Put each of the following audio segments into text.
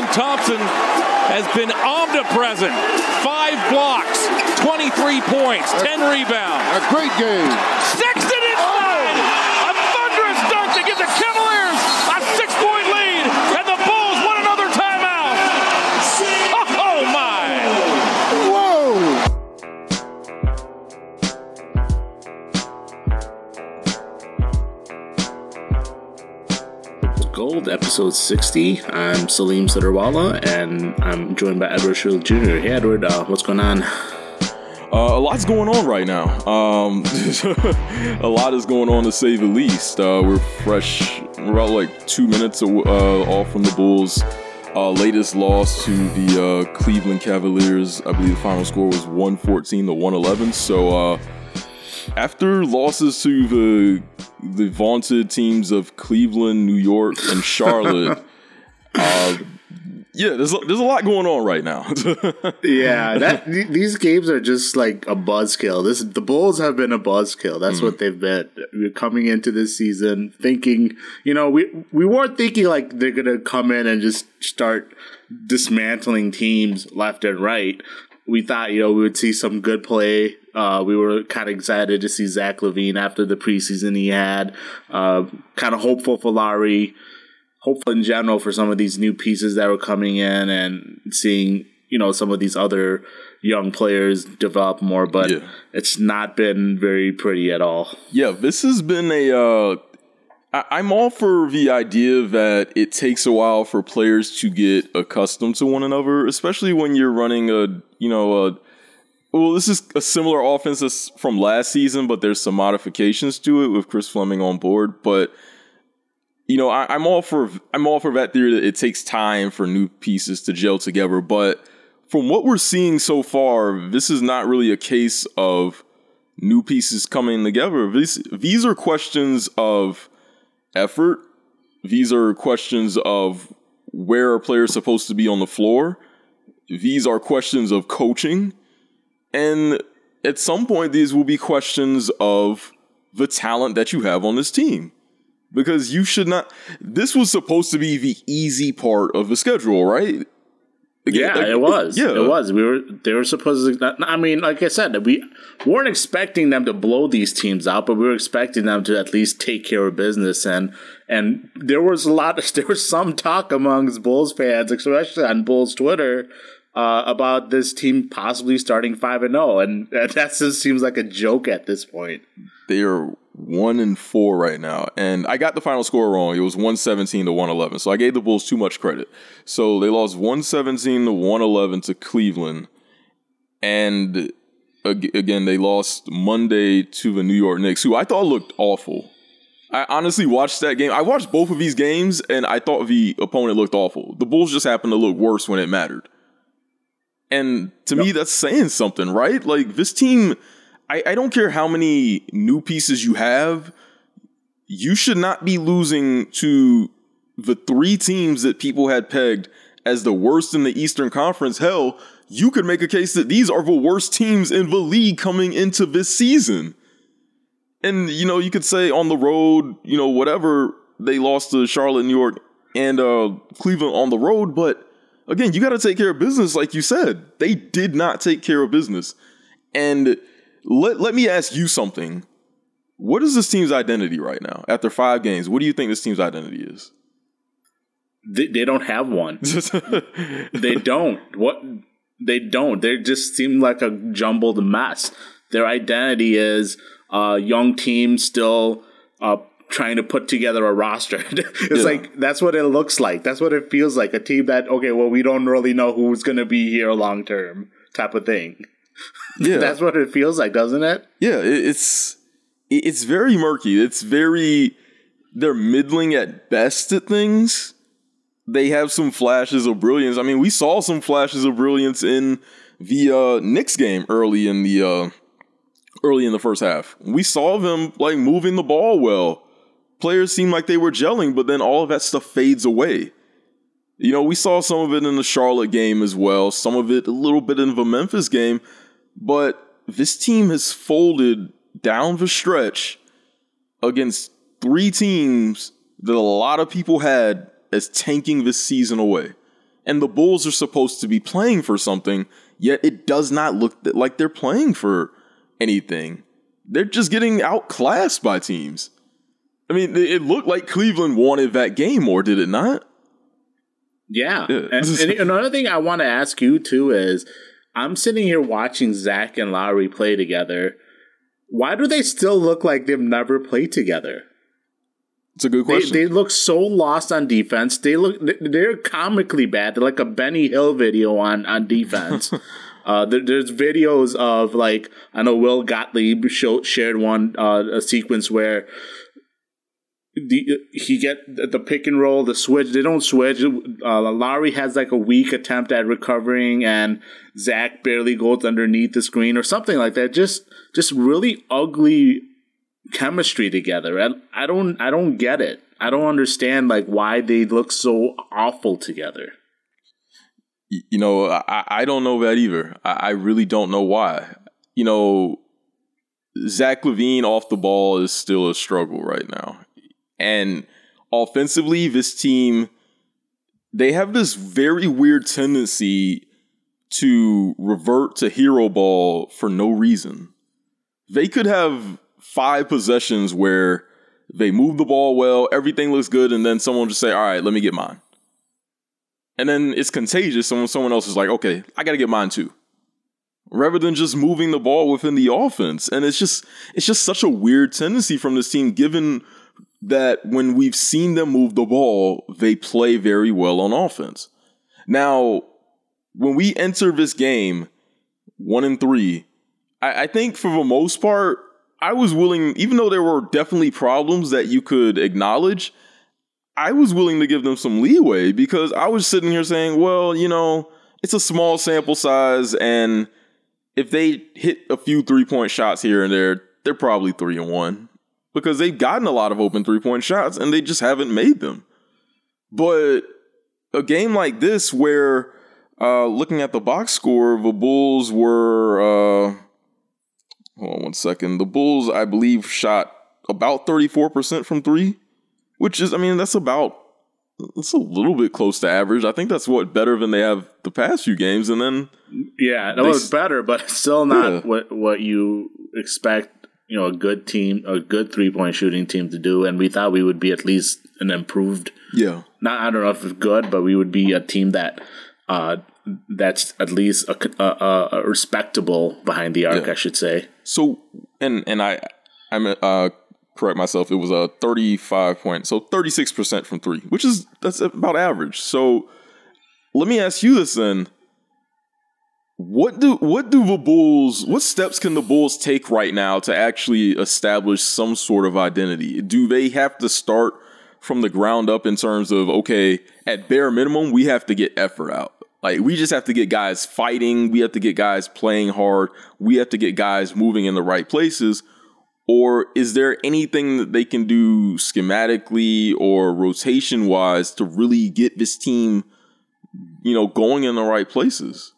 Thompson has been omnipresent. 5 blocks, 23 points, 10 rebounds. A great game. Sexton inside! A thunderous dunk to give the Cavaliers a 6-point lead, and the Bulls won another timeout. Oh my! Whoa! Gold, episode 60. I'm Salim Sadarwala, and I'm joined by Edward Shrill Jr. Hey, Edward, what's going on? A lot's going on right now. A lot is going on, to say the least. We're fresh. We're about like 2 minutes off from the Bulls' latest loss to the Cleveland Cavaliers. I believe the final score was 114-111. So after losses to the vaunted teams of Cleveland, New York, and Charlotte, there's a lot going on right now. These games are just like a buzzkill. The Bulls have been a buzzkill. That's what they've been. We're coming into this season thinking, we weren't thinking like they're gonna come in and just start dismantling teams left and right. We thought, we would see some good play. We were kind of excited to see Zach LaVine after the preseason he had. Kind of hopeful for Lowry. Hopeful in general for some of these new pieces that were coming in and seeing, some of these other young players develop more. But it's not been very pretty at all. Yeah, this has been I'm all for the idea that it takes a while for players to get accustomed to one another, especially when you're running this is a similar offense as from last season, but there's some modifications to it with Chris Fleming on board. But I'm all for that theory that it takes time for new pieces to gel together. But from what we're seeing so far, this is not really a case of new pieces coming together. These are questions of effort. These are questions of where a player is supposed to be on the floor. These are questions of coaching. And at some point, these will be questions of the talent that you have on this team. Because you should not... This was supposed to be the easy part of the schedule, right? It was. Yeah. It was. They were supposed to... I mean, like I said, we weren't expecting them to blow these teams out, but we were expecting them to at least take care of business. And there was some talk amongst Bulls fans, especially on Bulls Twitter, about this team possibly starting 5-0, and that just seems like a joke at this point. They are 1-4 right now, and I got the final score wrong. It was 117-111, so I gave the Bulls too much credit. So they lost 117-111 to Cleveland, and again they lost Monday to the New York Knicks, who I thought looked awful. I honestly watched that game. I watched both of these games, and I thought the opponent looked awful. The Bulls just happened to look worse when it mattered. And to me, that's saying something, right? Like, this team, I don't care how many new pieces you have, you should not be losing to the 3 teams that people had pegged as the worst in the Eastern Conference. Hell, you could make a case that these are the worst teams in the league coming into this season. And, you could say on the road, whatever, they lost to Charlotte, New York, and Cleveland on the road, but again, you got to take care of business, like you said. They did not take care of business. And let me ask you something. What is this team's identity right now? After 5 games, what do you think this team's identity is? They don't have one. They don't. They don't. They just seem like a jumbled mess. Their identity is a young team still trying to put together a roster. It's like, that's what it looks like. That's what it feels like. A team that, we don't really know who's going to be here long term type of thing. Yeah. That's what it feels like, doesn't it? Yeah, it's very murky. They're middling at best at things. They have some flashes of brilliance. I mean, we saw some flashes of brilliance in the Knicks game early in the first half. We saw them moving the ball well. Players seemed like they were gelling, but then all of that stuff fades away. We saw some of it in the Charlotte game as well, some of it a little bit in the Memphis game, but this team has folded down the stretch against 3 teams that a lot of people had as tanking this season away. And the Bulls are supposed to be playing for something, yet it does not look like they're playing for anything. They're just getting outclassed by teams. I mean, it looked like Cleveland wanted that game more, did it not? Yeah. And another thing I want to ask you, too, is I'm sitting here watching Zach and Lowry play together. Why do they still look like they've never played together? It's a good question. They look so lost on defense. They're comically bad. They're like a Benny Hill video on defense. There's videos of, like, I know Will Gottlieb shared one a sequence where he get the pick and roll, the switch. They don't switch. Lowry has like a weak attempt at recovering, and Zach barely goes underneath the screen or something like that. Just really ugly chemistry together. And I don't get it. I don't understand like why they look so awful together. You know, I don't know that either. I really don't know why. You know, Zach LaVine off the ball is still a struggle right now. And offensively, this team, they have this very weird tendency to revert to hero ball for no reason. They could have 5 possessions where they move the ball well, everything looks good, and then someone just say, all right, let me get mine. And then it's contagious. Someone else is like, okay, I got to get mine too. Rather than just moving the ball within the offense. And it's just such a weird tendency from this team, given that when we've seen them move the ball, they play very well on offense. Now, when we enter this game 1-3, I think for the most part, I was willing, even though there were definitely problems that you could acknowledge, I was willing to give them some leeway because I was sitting here saying, well, you know, it's a small sample size, and if they hit a few 3-point shots here and there, they're probably 3-1 because they've gotten a lot of open 3-point shots and they just haven't made them. But a game like this where, looking at the box score, the Bulls were, hold on one second. The Bulls, I believe, shot about 34% from 3, which is, I mean, it's a little bit close to average. I think that's better than they have the past few games. And then, yeah, that was better, but still not what you expect, you know, a good 3-point shooting team to do. And we thought we would be at least an improved, I don't know if it's good, but we would be a team that, that's at least a respectable behind the arc, I should say. So, and I'm correct myself. It was a 36% from 3, that's about average. So, let me ask you this then: what steps can the Bulls take right now to actually establish some sort of identity? Do they have to start from the ground up in terms of, okay, at bare minimum, we have to get effort out? Like, we just have to get guys fighting. We have to get guys playing hard. We have to get guys moving in the right places. Or is there anything that they can do schematically or rotation-wise to really get this team, you know, going in the right places?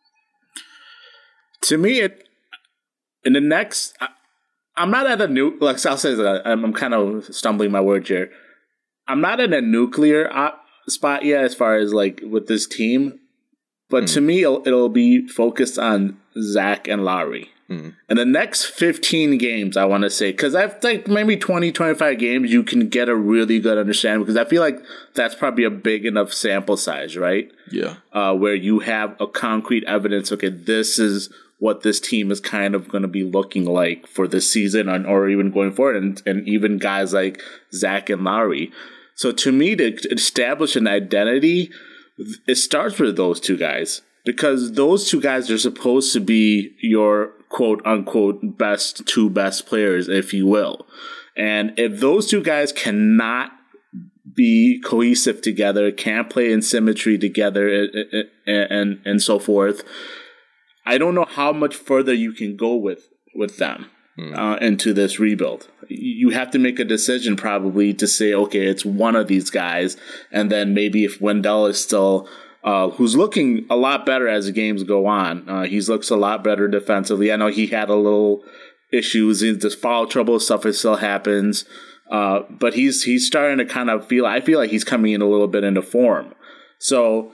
To me, in the next, I'm not at a new, like I'll say, I'm kind of stumbling my words here. I'm not in a nuclear spot yet as far as like with this team. But to me, it'll be focused on Zach and Lowry. And the next 15 games, I want to say, because I think maybe 20, 25 games, you can get a really good understanding, because I feel like that's probably a big enough sample size, right? Yeah. Where you have a concrete evidence, okay, this is what this team is kind of going to be looking like for this season or even going forward, and even guys like Zach and Lowry. So to me, to establish an identity, it starts with those two guys, because those two guys are supposed to be your quote-unquote two best players, if you will. And if those two guys cannot be cohesive together, can't play in symmetry together, and so forth, I don't know how much further you can go with them into this rebuild. You have to make a decision probably to say, okay, it's one of these guys, and then maybe if Wendell is still... who's looking a lot better as the games go on. He looks a lot better defensively. I know he had a little issues. This foul trouble stuff still happens. But he's starting to kind of I feel like he's coming in a little bit into form. So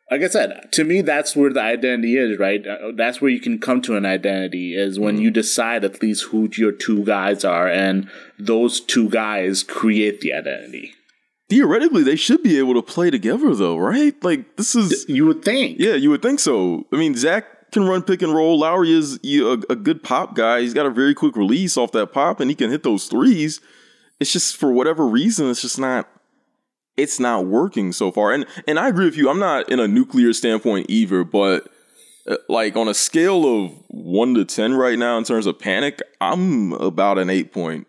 like I said, to me, that's where the identity is, right? That's where you can come to an identity is when you decide at least who your two guys are, and those two guys create the identity. Theoretically, they should be able to play together, though, right? Like, this is... You would think. Yeah, you would think so. I mean, Zach can run pick and roll. Lowry is a good pop guy. He's got a very quick release off that pop, and he can hit those threes. It's just, for whatever reason, it's just not... It's not working so far. And I agree with you. I'm not in a nuclear standpoint either, but like on a scale of 1 to 10 right now in terms of panic, I'm about an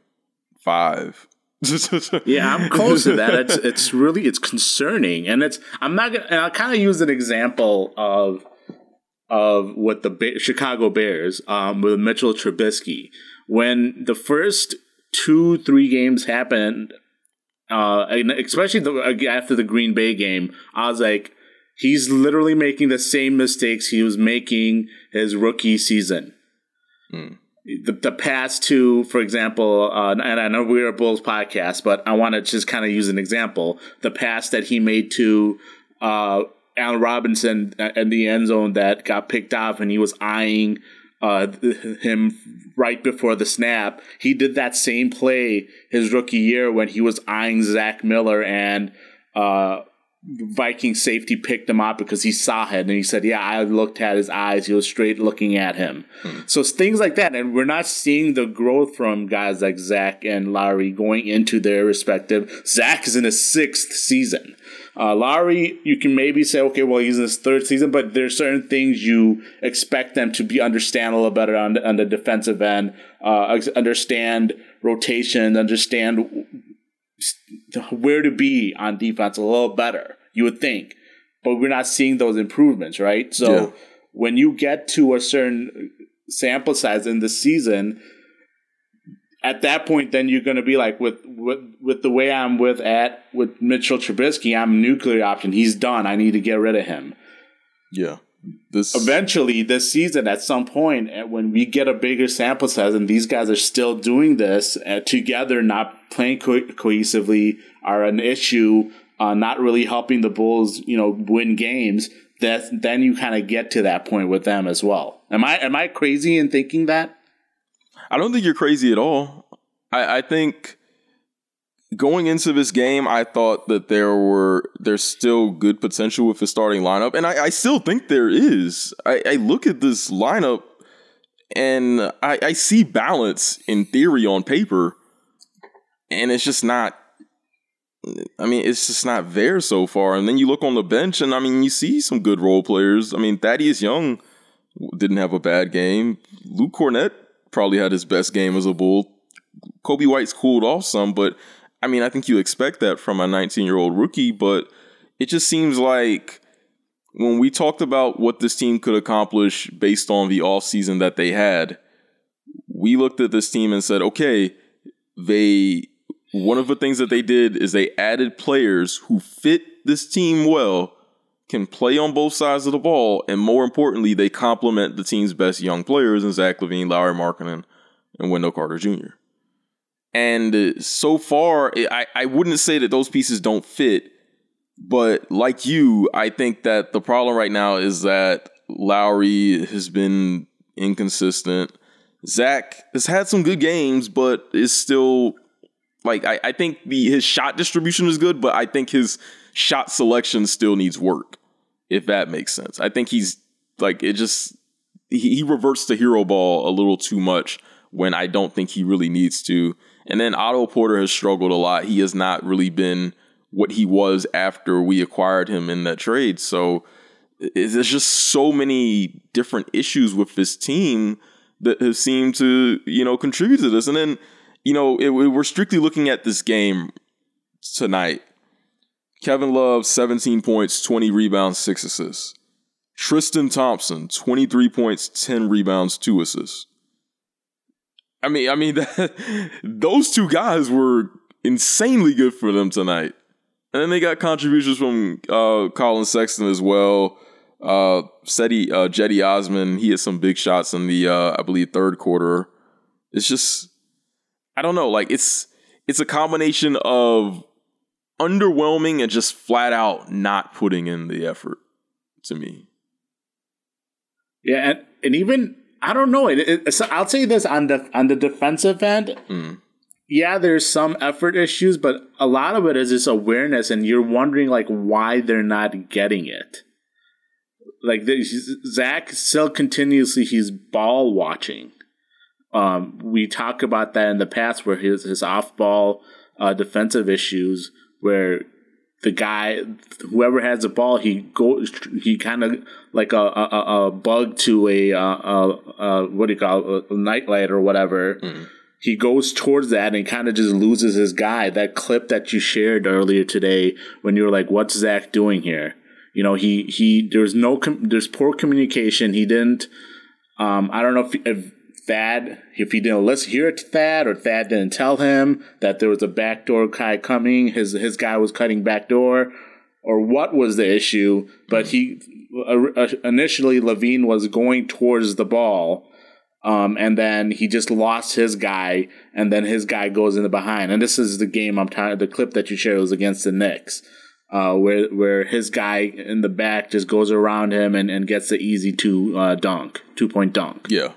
8.5. Yeah, I'm close to that. It's concerning. And I'll kind of use an example of what the Chicago Bears with Mitchell Trubisky. When the first 2-3 games happened, and especially after the Green Bay game, I was like, he's literally making the same mistakes he was making his rookie season. The past two, for example, and I know we're a Bulls podcast, but I want to just kind of use an example. The pass that he made to Allen Robinson in the end zone that got picked off, and he was eyeing him right before the snap. He did that same play his rookie year when he was eyeing Zach Miller, and Viking safety picked him up because he saw it, and he said, yeah, I looked at his eyes. He was straight looking at him. So it's things like that, and we're not seeing the growth from guys like Zach and Lowry going into their respective. Zach is in his 6th season. Lowry, you can maybe say, okay, well, he's in his 3rd season, but there's certain things you expect them to understand a little better on the defensive end, understand rotation, understand where to be on defense a little better, you would think. But we're not seeing those improvements, right? So when you get to a certain sample size in the season, at that point, then you're going to be like, with the way I'm with Mitchell Trubisky, I'm a nuclear option. He's done. I need to get rid of him. Yeah. Eventually, this season, at some point, when we get a bigger sample size and these guys are still doing this together, not playing cohesively, are an issue, not really helping the Bulls, win games, then you kind of get to that point with them as well. Am I crazy in thinking that? I don't think you're crazy at all. I think going into this game, I thought that there's still good potential with the starting lineup, and I still think there is. I look at this lineup, and I see balance in theory on paper, and it's just not. I mean, it's just not there so far. And then you look on the bench, and I mean, you see some good role players. I mean, Thaddeus Young didn't have a bad game. Luke Cornett probably had his best game as a Bull. Kobe White's cooled off some, but I mean, I think you expect that from a 19-year-old rookie, but it just seems like when we talked about what this team could accomplish based on the offseason that they had, we looked at this team and said, okay, one of the things that they did is they added players who fit this team well, can play on both sides of the ball, and more importantly, they complement the team's best young players in Zach LaVine, Lauri Markkanen, and Wendell Carter Jr. And so far, I wouldn't say that those pieces don't fit, but like you, I think that the problem right now is that Lowry has been inconsistent. Zach has had some good games, but is still, like, I think his shot distribution is good, but I think his shot selection still needs work, if that makes sense. I think he's, like, he reverts to hero ball a little too much when I don't think he really needs to. And then Otto Porter has struggled a lot. He has not really been what he was after we acquired him in that trade. So there's just so many different issues with this team that have seemed to, contribute to this. And then, we're strictly looking at this game tonight. Kevin Love, 17 points, 20 rebounds, 6 assists. Tristan Thompson, 23 points, 10 rebounds, 2 assists. I mean, those two guys were insanely good for them tonight. And then they got contributions from Colin Sexton as well. Cedi Osman, he had some big shots in the, I believe, third quarter. It's just, I don't know, like it's a combination of underwhelming and just flat out not putting in the effort. to me. Yeah, and even I don't know. So I'll say this on the defensive end. Yeah, there's some effort issues, but a lot of it is this awareness, and you're wondering like why they're not getting it. Like Zach still continuously he's ball watching. We talked about that in the past where his off ball defensive issues where the guy whoever has the ball he kind of like a bug to a what do you call it, a nightlight or whatever. He goes towards that and kind of just loses his guy. That clip that you shared earlier today when you were like, "What's Zach doing here?" You know, there's poor communication. He didn't. I don't know if he didn't hear Thad or Thad didn't tell him that there was a backdoor guy coming. His guy was cutting backdoor, or what was the issue? But initially LaVine was going towards the ball. And then he just lost his guy, and then his guy goes in the behind. And this is the game the clip that you shared was against the Knicks, where his guy in the back just goes around him and gets the easy 2-point dunk. Yeah.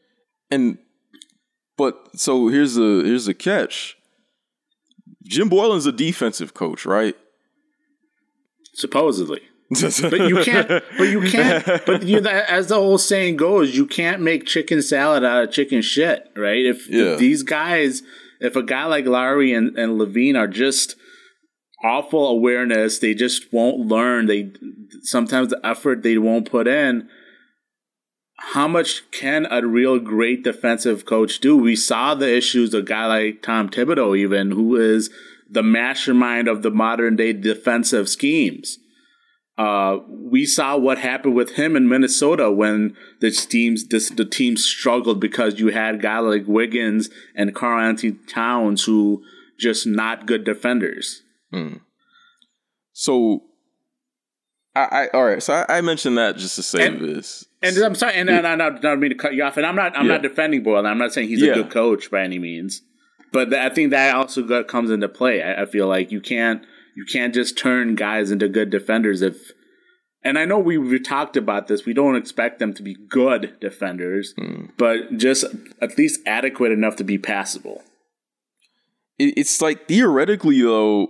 But so here's the catch. Jim Boylen's a defensive coach, right? Supposedly. But you can't. But as the whole saying goes, you can't make chicken salad out of chicken shit, right? If these guys, if a guy like Lowry and LaVine are just awful awareness, they just won't learn. Sometimes the effort they won't put in. How much can a real great defensive coach do? We saw the issues of a guy like Tom Thibodeau, even who is the mastermind of the modern day defensive schemes. We saw what happened with him in Minnesota when the team struggled because you had guys like Wiggins and Karl-Anthony Towns who just not good defenders. So, all right. So I mentioned that just to say this. And I'm sorry, and I don't mean to cut you off. And I'm not defending Boyle. I'm not saying he's a good coach by any means. But I think that also comes into play. I feel like you can't just turn guys into good defenders and I know we've talked about this. We don't expect them to be good defenders, but just at least adequate enough to be passable. It's like theoretically, though,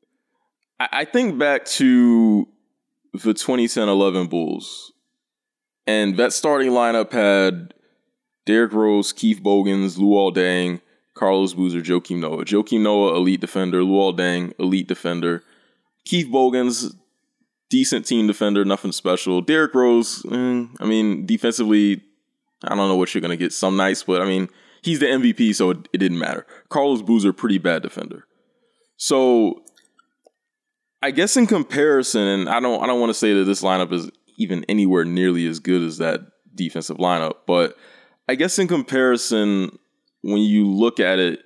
I think back to the 2010-11 Bulls, and that starting lineup had Derrick Rose, Keith Bogans, Luol Deng, Carlos Boozer, Joakim Noah. Joakim Noah, elite defender. Luol Deng, elite defender. Keith Bogans, decent team defender, nothing special. Derrick Rose, defensively, I don't know what you're going to get some nights, but he's the MVP, so it didn't matter. Carlos Boozer, pretty bad defender. So I guess in comparison, and I don't want to say that this lineup is even anywhere nearly as good as that defensive lineup, but I guess in comparison, when you look at it,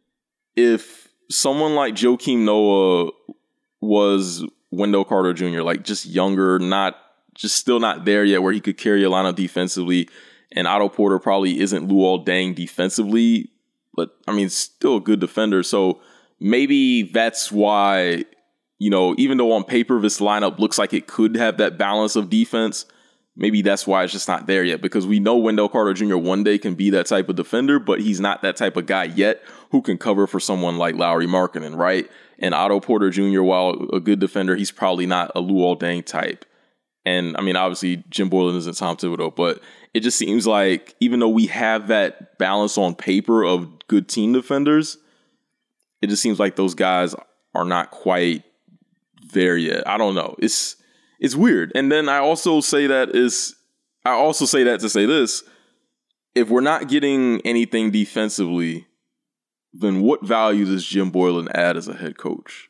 if someone like Joakim Noah was Wendell Carter Jr., like just younger, still not there yet where he could carry a lineup defensively, and Otto Porter probably isn't Luol Deng defensively, but still a good defender. So maybe that's why, even though on paper this lineup looks like it could have that balance of defense, maybe that's why it's just not there yet, because we know Wendell Carter Jr. one day can be that type of defender, but he's not that type of guy yet who can cover for someone like Lauri Markkanen, right? And Otto Porter Jr., while a good defender, he's probably not a Luol Deng type. And, obviously, Jim Boylen isn't Tom Thibodeau, but it just seems like even though we have that balance on paper of good team defenders, it just seems like those guys are not quite there yet. I don't know. It's weird. And then I also say that to say this: if we're not getting anything defensively, then what value does Jim Boylen add as a head coach?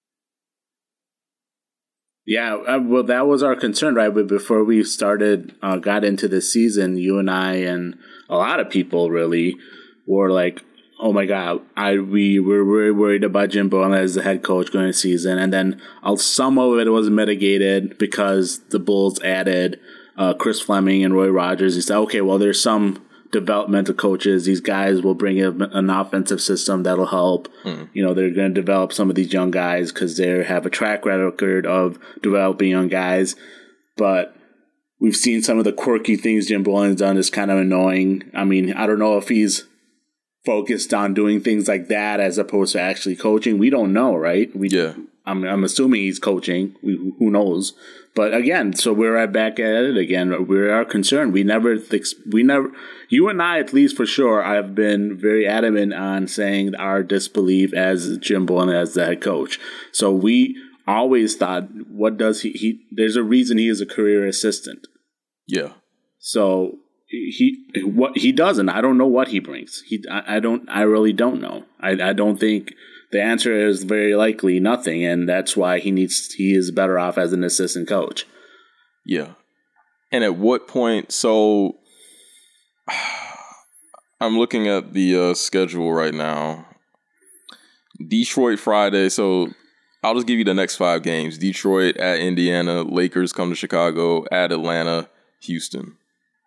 Yeah, well, that was our concern, right? But before we got into this season, you and I and a lot of people really were like, oh my God, we were very worried about Jim Boylen as the head coach going into the season. And then some of it was mitigated because the Bulls added Chris Fleming and Roy Rogers. He said, okay, well, there's some developmental coaches. These guys will bring an offensive system that'll help. They're going to develop some of these young guys because they have a track record of developing young guys. but we've seen some of the quirky things Jim Boylen's done is kind of annoying. I mean, I don't know if he's focused on doing things like that as opposed to actually coaching. We don't know, right? I'm assuming he's coaching. Who knows? But again, so we're right back at it again. We are concerned. We never, you and I, at least for sure, I've been very adamant on saying our disbelief as Jim Boylen as the head coach. So we always thought, what does he there's a reason he is a career assistant. Yeah. So what he doesn't, I don't know what he brings. I really don't know. I don't think the answer is very likely nothing, and that's why he is better off as an assistant coach. Yeah. And at what point, so I'm looking at the schedule right now. Detroit Friday, so I'll just give you the next 5 games. Detroit at Indiana, Lakers come to Chicago, at Atlanta, Houston.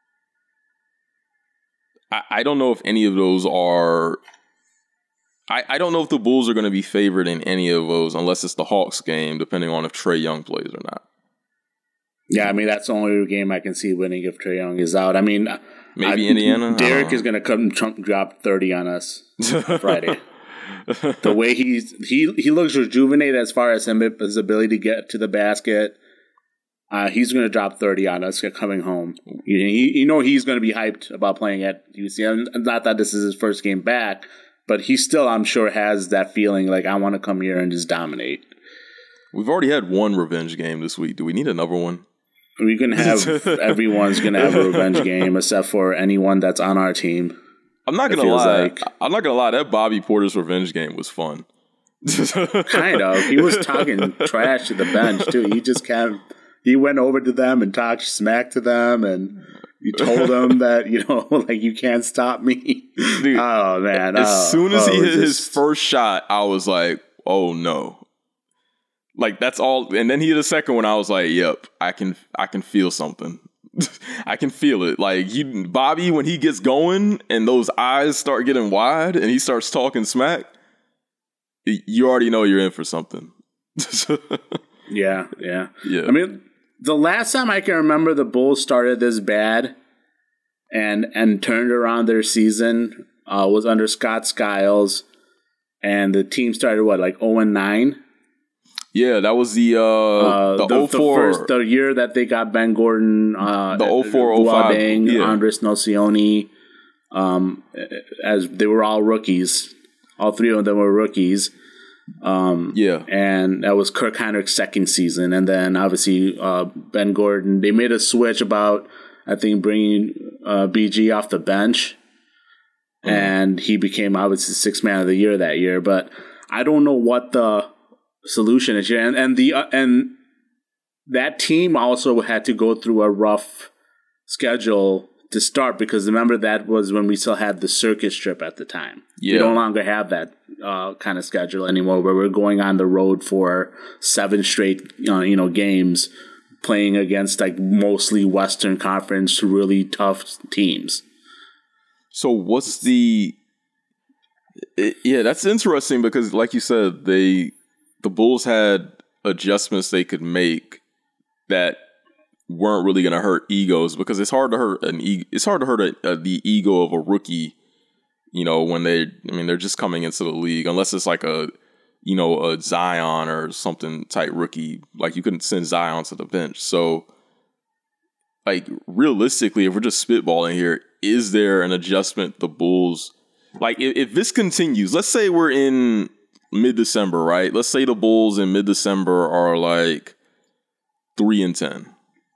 I don't know if any of those are... I don't know if the Bulls are going to be favored in any of those unless it's the Hawks game, depending on if Trae Young plays or not. Yeah, I mean, that's the only game I can see winning if Trae Young is out. I mean... Maybe Indiana? Derek is going to come drop 30 on us Friday. The way he looks rejuvenated as far as his ability to get to the basket. He's going to drop 30 on us coming home. You know he's going to be hyped about playing at UCLA. Not that this is his first game back, but he still, I'm sure, has that feeling like, I want to come here and just dominate. We've already had one revenge game this week. Do we need another one? We can have everyone's going to have a revenge game except for anyone that's on our team. I'm not gonna lie. I'm not gonna lie. That Bobby Portis revenge game was fun. Kind of. He was talking trash to the bench too. He went over to them and talked smack to them, and you told them that like you can't stop me. Dude, oh man! As soon as he hit his first shot, I was like, oh no. Like that's all. And then he hit a second one. I was like, yep, I can feel something. I can feel it. Like Bobby, when he gets going and those eyes start getting wide and he starts talking smack, you already know you're in for something. Yeah. I mean, the last time I can remember the Bulls started this bad and turned around their season was under Scott Skiles, and the team started like 0-9. Yeah, that was the 04. The year that they got Ben Gordon, the 04-05, Andres Nocioni, as they were all rookies. All 3 of them were rookies. And that was Kirk Hinrich's second season. And then obviously Ben Gordon, they made a switch about, I think, bringing BG off the bench. Mm-hmm. And he became obviously 6th man of the year that year. But I don't know what the solution is here. And that team also had to go through a rough schedule to start, because remember that was when we still had the circus trip at the time. Yeah. We no longer have that kind of schedule anymore, where we're going on the road for 7 straight games, playing against like mostly Western Conference really tough teams. So what's that's interesting, because like you said, the Bulls had adjustments they could make that weren't really going to hurt egos, because it's hard to hurt the ego of a rookie, when they're just coming into the league, unless it's like a Zion or something type rookie. Like you couldn't send Zion to the bench. So like realistically, if we're just spitballing here, is there an adjustment the Bulls, like if this continues, let's say we're in mid-December, right? Let's say the Bulls in mid-December are like 3-10.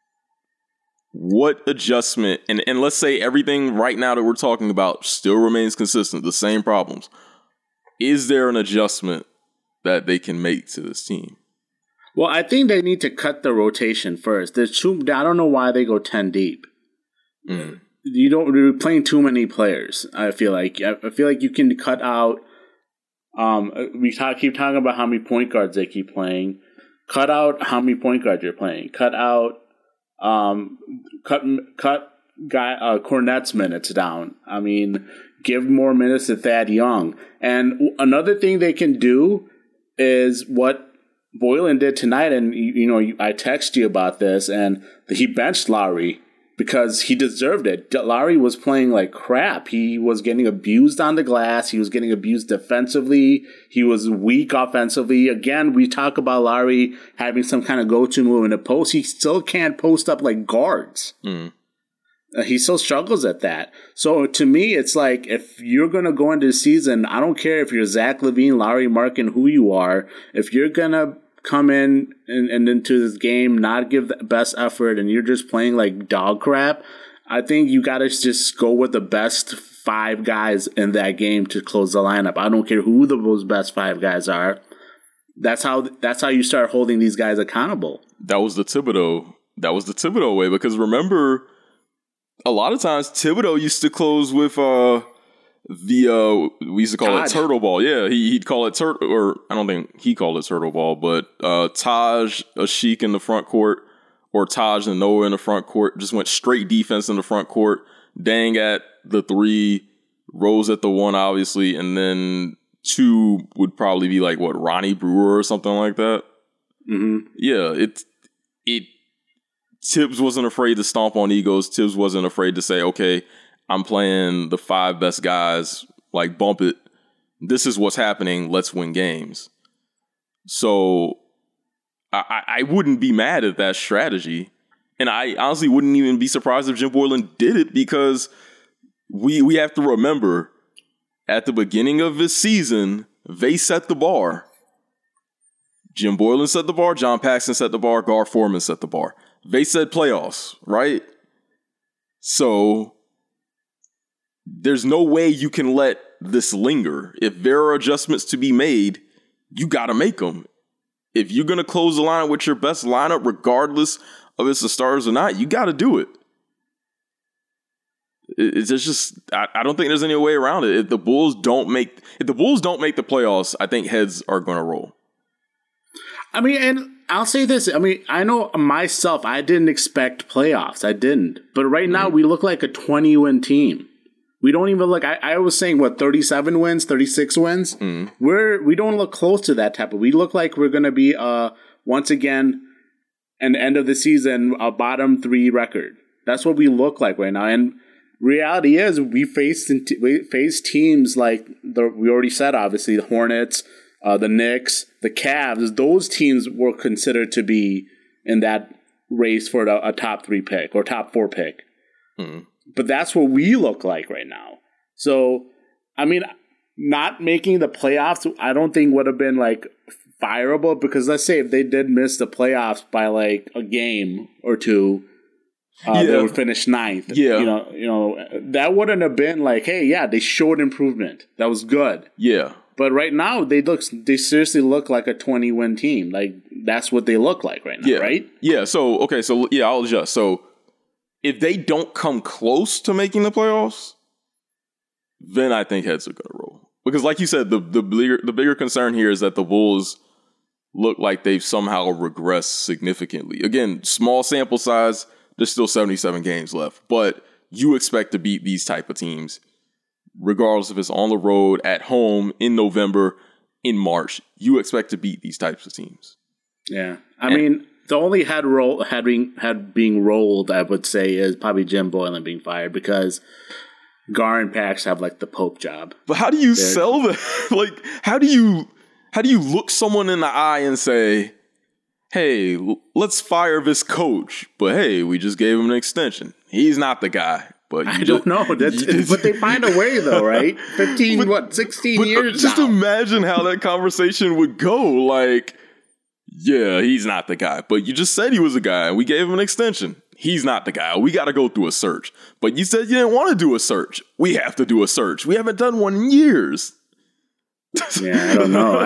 What adjustment, and let's say everything right now that we're talking about still remains consistent, the same problems. Is there an adjustment that they can make to this team? Well, I think they need to cut the rotation first. I don't know why they go 10 deep. Mm. You're playing too many players. I feel like you can cut out. We keep talking about how many point guards they keep playing. Cut out how many point guards you're playing. Cut out. Cut Cornette's minutes down. I mean, give more minutes to Thad Young. And another thing they can do is what Boylen did tonight, and I texted you about this, and he benched Lowry because he deserved it. Lowry was playing like crap. He was getting abused on the glass. He was getting abused defensively. He was weak offensively. Again, we talk about Lowry having some kind of go-to move in the post. He still can't post up like guards. He still struggles at that. So to me, it's like if you're going to go into the season, I don't care if you're Zach LaVine, Lowry Markin, who you are. If you're going to come in and into this game, not give the best effort, and you're just playing like dog crap, I think you got to just go with the best 5 guys in that game to close the lineup. I don't care who those best 5 guys are. That's how you start holding these guys accountable. That was the Thibodeau way, because remember, a lot of times Thibodeau used to close with we used to call it turtle ball. Yeah, he'd call it turtle, or I don't think he called it turtle ball, but Taj, Ashik in the front court, or Taj and Noah in the front court, just went straight defense in the front court. Dang at the 3, Rose at the 1, obviously, and then 2 would probably be like Ronnie Brewer or something like that. Mm-hmm. Yeah, Tibbs wasn't afraid to stomp on egos. Tibbs wasn't afraid to say, okay, I'm playing the 5 best guys, like bump it. This is what's happening. Let's win games. So I wouldn't be mad at that strategy. And I honestly wouldn't even be surprised if Jim Boylen did it, because we have to remember, at the beginning of this season, they set the bar. Jim Boylen set the bar. John Paxson set the bar. Gar Forman set the bar. They said playoffs, right? So there's no way you can let this linger. If there are adjustments to be made, you got to make them. If you're going to close the line with your best lineup, regardless of if it's the starters or not, you got to do it. It's just, I don't think there's any way around it. If the Bulls don't make the playoffs, I think heads are going to roll. I mean, and I'll say this. I mean, I know myself, I didn't expect playoffs. I didn't. But right now, we look like a 20-win team. We don't even look, I was saying, 37 wins, 36 wins? We don't look close to that type of, we look like we're going to be, once again, an end of the season, a bottom 3 record. That's what we look like right now. And reality is, we face teams like, we already said, obviously, the Hornets, the Knicks, the Cavs. Those teams were considered to be in that race for a top 3 pick or top 4 pick. But that's what we look like right now. So, I mean, not making the playoffs, I don't think would have been like fireable, because let's say if they did miss the playoffs by like a game or 2, they would finish 9th. Yeah, you know, that wouldn't have been like, hey, yeah, they showed improvement. That was good. Yeah. But right now, they seriously look like a 20-win team. Like, that's what they look like right now, right? Yeah, so, okay, so, yeah, I'll adjust. So, if they don't come close to making the playoffs, then I think heads are going to roll. Because like you said, the bigger concern here is that the Bulls look like they've somehow regressed significantly. Again, small sample size, there's still 77 games left. But you expect to beat these type of teams, regardless if it's on the road, at home, in November, in March. You expect to beat these types of teams. Yeah. I mean, the only head being rolled, I would say, is probably Jim Boylen being fired, because Gar and Pax have like the Pope job. But how do you sell that? Like, how do you look someone in the eye and say, hey, let's fire this coach, but hey, we just gave him an extension. He's not the guy. But I don't know. But they find a way, though, right? 16 years just now. Imagine how that conversation would go. Like, yeah, he's not the guy. But you just said he was a guy, and we gave him an extension. He's not the guy. We got to go through a search. But you said you didn't want to do a search. We have to do a search. We haven't done one in years. Yeah, I don't know.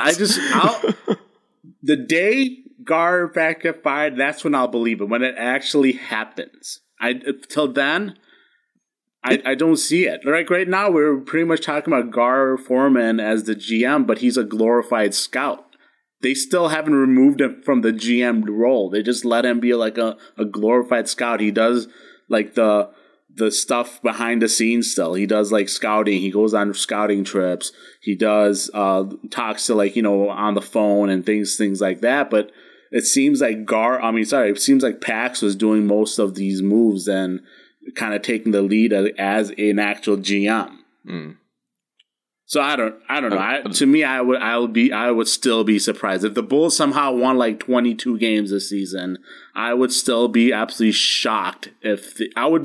The day Gar back get fired, that's when I'll believe it. When it actually happens. Till then, I don't see it. Like right now, we're pretty much talking about Gar Forman as the GM, but he's a glorified scout. They still haven't removed him from the GM role. They just let him be like a glorified scout. He does like the the stuff behind the scenes still. He does like scouting. He goes on scouting trips. He does talks to like, on the phone and things like that. But it seems like it seems like Pax was doing most of these moves and kind of taking the lead as an actual GM. Mm. So I don't know. To me, I would still be surprised if the Bulls somehow won like 22 games this season. I would still be absolutely shocked if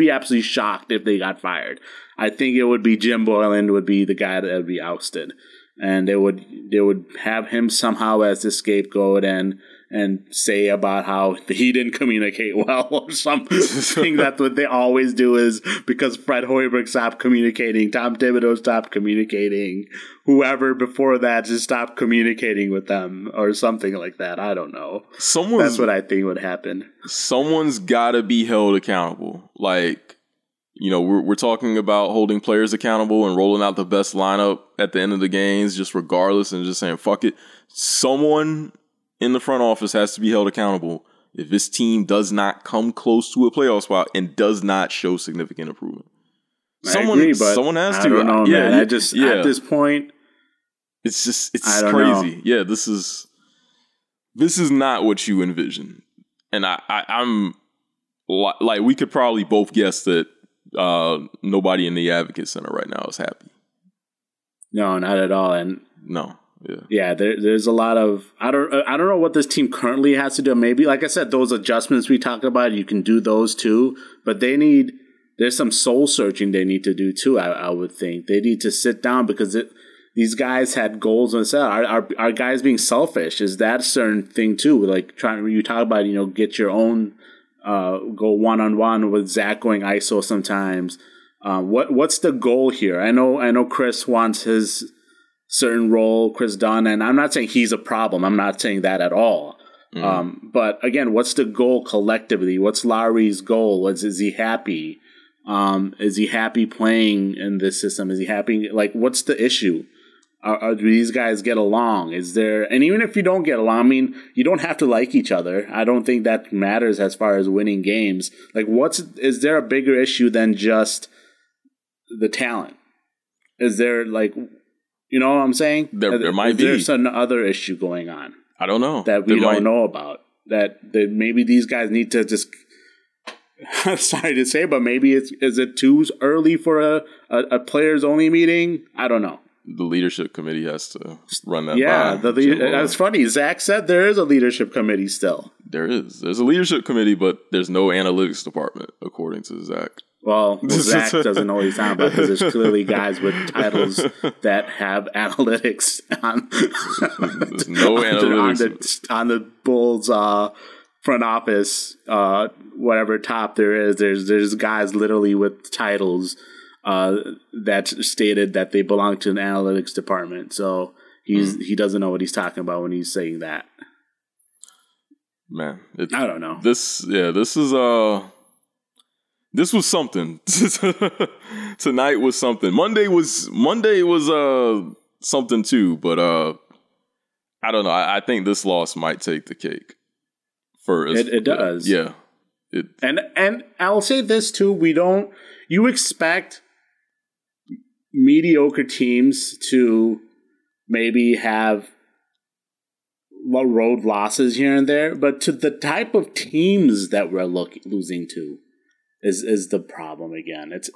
they got fired. I think it would be Jim Boylan would be the guy that would be ousted, and they would have him somehow as the scapegoat and say about how he didn't communicate well or something. That's what they always do is because Fred Hoiberg stopped communicating, Tom Thibodeau stopped communicating, whoever before that just stopped communicating with them or something like that. I don't know. That's what I think would happen. Someone's got to be held accountable. Like, we're talking about holding players accountable and rolling out the best lineup at the end of the games, just regardless, and just saying, fuck it. Someone in the front office has to be held accountable if this team does not come close to a playoff spot and does not show significant improvement. Someone has to. I don't know, man. At this point, it's crazy. Know. Yeah, this is not what you envision, and I'm like we could probably both guess that nobody in the Advocate Center right now is happy. No, not at all, and no. Yeah, there's a lot of I don't know what this team currently has to do. Maybe, like I said, those adjustments we talked about, you can do those too. But there's some soul searching they need to do too. I would think they need to sit down because these guys had goals and said, are guys being selfish? Is that a certain thing too? Like you talk about get your own go 1-on-1 with Zach going ISO sometimes. What's the goal here? I know Chris wants his certain role, Chris Dunn, and I'm not saying he's a problem. I'm not saying that at all. But again, what's the goal collectively? What's Lowry's goal? Is he happy? Is he happy playing in this system? Is he happy? Like, what's the issue? Do these guys get along? And even if you don't get along, I mean, you don't have to like each other. I don't think that matters as far as winning games. Like, is there a bigger issue than just the talent? Is there like, you know what I'm saying? There might be. There's some other issue going on. I don't know. That we don't know about. That maybe these guys need to just. Sorry to say, but maybe is it too early for a players only meeting? I don't know. The leadership committee has to run that. Yeah, that's funny. Zach said there is a leadership committee still. There's a leadership committee, but there's no analytics department, according to Zach. Well, Zach doesn't know what he's talking about because there's clearly guys with titles that have analytics on. There's no analytics on the Bulls front office, whatever top there is. There's guys literally with titles that stated that they belong to an analytics department. So he doesn't know what he's talking about when he's saying that. Man, I don't know. This was something. Tonight was something. Monday was something too, but I don't know. I think this loss might take the cake. It does. Yeah. And I'll say this too, you expect mediocre teams to maybe have road losses here and there, but to the type of teams that we're losing to is the problem again. It's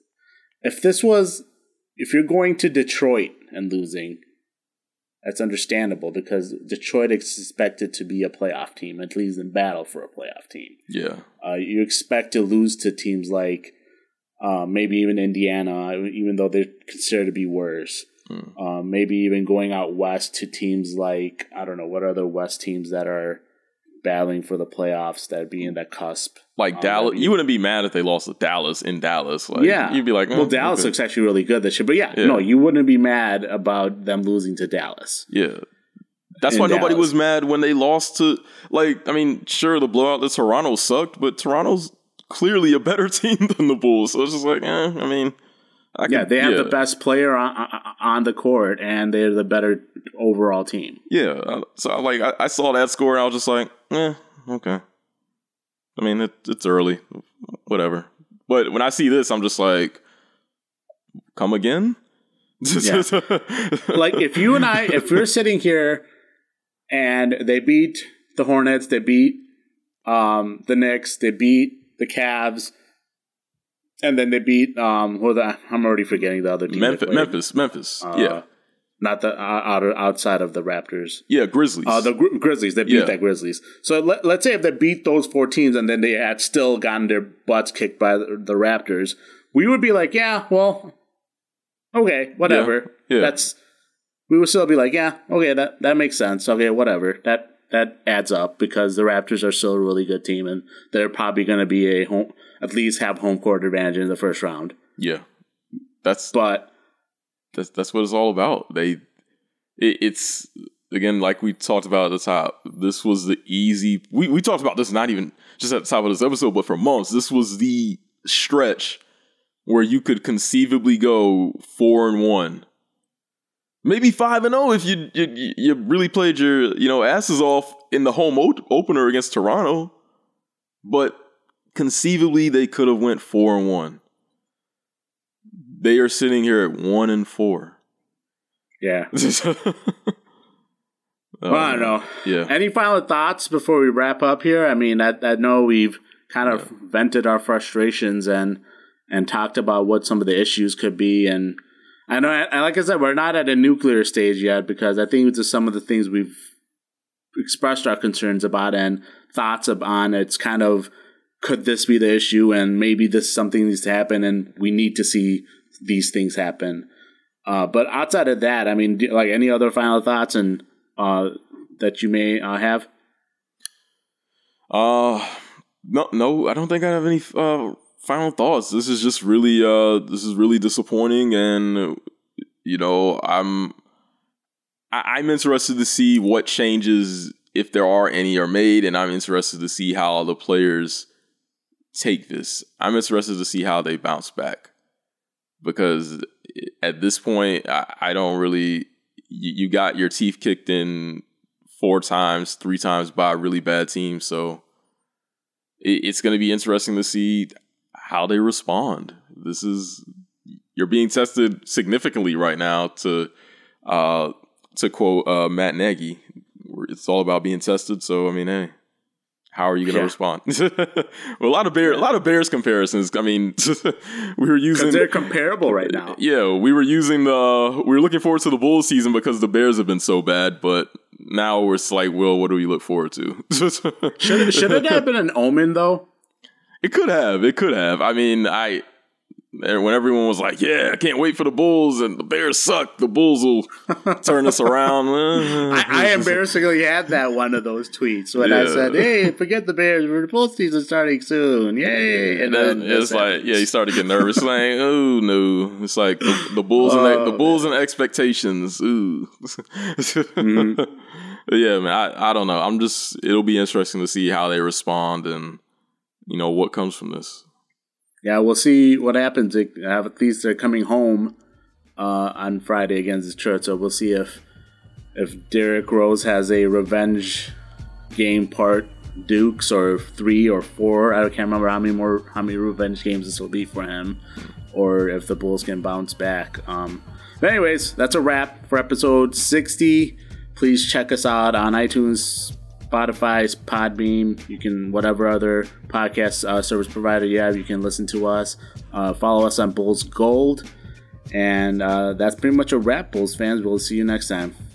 if you're going to Detroit and losing, that's understandable because Detroit is expected to be a playoff team, at least in battle for a playoff team. Yeah. You expect to lose to teams like maybe even Indiana, even though they're considered to be worse. Maybe even going out west to teams like, I don't know, what other West teams that are battling for the playoffs that would be in that cusp. Like Dallas, you wouldn't be mad if they lost to Dallas in Dallas. Like, yeah. You'd be like, well, Dallas looks actually really good this year. But no, you wouldn't be mad about them losing to Dallas. Yeah. That's why nobody was mad when they lost to, sure, the blowout to Toronto sucked, but Toronto's clearly a better team than the Bulls. So it's just like, they have the best player on the court, and they're the better overall team. Yeah. So, I saw that score, and I was just like, okay. I mean, it's early. Whatever. But when I see this, I'm just like, come again? Yeah. Like if we're sitting here and they beat the Hornets, they beat the Knicks, they beat the Cavs, and then they beat I'm already forgetting the other team. Memphis. Yeah. Not the outside of the Raptors. Yeah, Grizzlies. The Grizzlies. They beat the Grizzlies. So let's say if they beat those 4 teams and then they had still gotten their butts kicked by the Raptors, we would be like, yeah, well, okay, whatever. Yeah. We would still be like, yeah, okay, that makes sense. Okay, whatever. That adds up because the Raptors are still a really good team and they're probably going to be at least have home court advantage in the first round. Yeah, that's what it's all about. It's again, like we talked about at the top. This was the easy. We talked about this not even just at the top of this episode, but for months. This was the stretch where you could conceivably go 4-1, maybe 5-0 if you really played your asses off in the home opener against Toronto. But conceivably, they could have went 4-1. They are sitting here at 1-4. Yeah. Well, I don't know. Yeah. Any final thoughts before we wrap up here? I mean, I know we've kind of vented our frustrations and talked about what some of the issues could be. And I know, like I said, we're not at a nuclear stage yet because I think just some of the things we've expressed our concerns about and thoughts on, it's kind of, could this be the issue? And maybe this something needs to happen and we need to see these things happen. But outside of that, I mean, like any other final thoughts and that you may have? No, I don't think I have any final thoughts. This is just really disappointing, and I'm interested to see what changes, if there are any, are made, and I'm interested to see how the players take this. I'm interested to see how they bounce back, because at this point, I don't really. You got your teeth kicked in 3 times by a really bad team, so it's going to be interesting to see how they respond. You're being tested significantly right now, to quote Matt Nagy. It's all about being tested. So I mean, hey, how are you going to respond? Well, a lot of Bears comparisons. I mean, we were using, 'cause they're comparable right now. Yeah, we were looking forward to the Bulls season because the Bears have been so bad, but now we're like, well, what do we look forward to? Should it have been an omen though? It could have. I mean, when everyone was like, yeah, I can't wait for the Bulls and the Bears suck, the Bulls will turn this around. I embarrassingly had that one of those tweets when I said, hey, forget the Bears, the Bulls season starting soon. Yay. And then it's like, you started to get nervous. Like, oh no. It's like the Bulls and the Bulls and expectations. Ooh. Mm-hmm. Yeah, man, I don't know. It'll be interesting to see how they respond and what comes from this. Yeah, we'll see what happens. At least they're coming home on Friday against Detroit, so we'll see if Derrick Rose has a revenge game part Dukes or 3 or 4. I can't remember how many revenge games this will be for him, or if the Bulls can bounce back. But anyways, that's a wrap for episode 60. Please check us out on iTunes, Spotify, Podbean. You can, whatever other podcast service provider you have, you can listen to us. Follow us on Bulls Gold. And that's pretty much a wrap, Bulls fans. We'll see you next time.